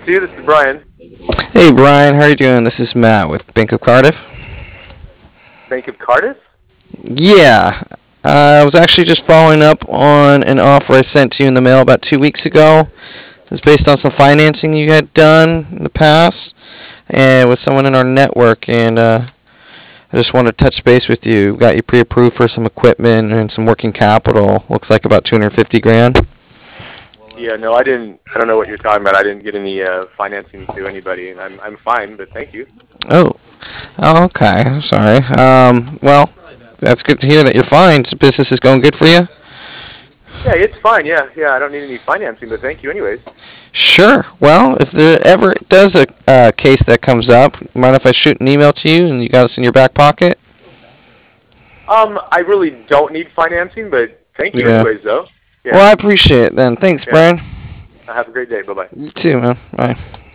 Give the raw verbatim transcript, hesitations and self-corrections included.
Stu. This is Brian. Hey Brian, how are you doing? This is Matt with Bank of Cardiff. Bank of Cardiff? Yeah, uh, I was actually just following up on an offer I sent to you in the mail about two weeks ago. It was based on some financing you had done in the past, and with someone in our network. And uh, I just wanted to touch base with you. Got you pre-approved for some equipment and some working capital. Looks like about two hundred fifty grand. Yeah, no, I didn't. I don't know what you're talking about. I didn't get any uh, financing to anybody, and I'm I'm fine. But thank you. Oh, oh okay. I'm sorry. Um, well, that's good to hear that you're fine. So business is going good for you. Yeah, it's fine. Yeah, yeah. I don't need any financing, but thank you anyways. Sure. Well, if there ever does a uh, case that comes up, mind if I shoot an email to you and you got us in your back pocket? Um, I really don't need financing, but thank you Yeah. anyways, though. Well, Yeah. I appreciate it then. Thanks, Yeah. Brian. Have a great day. Bye bye. You too, man. Bye.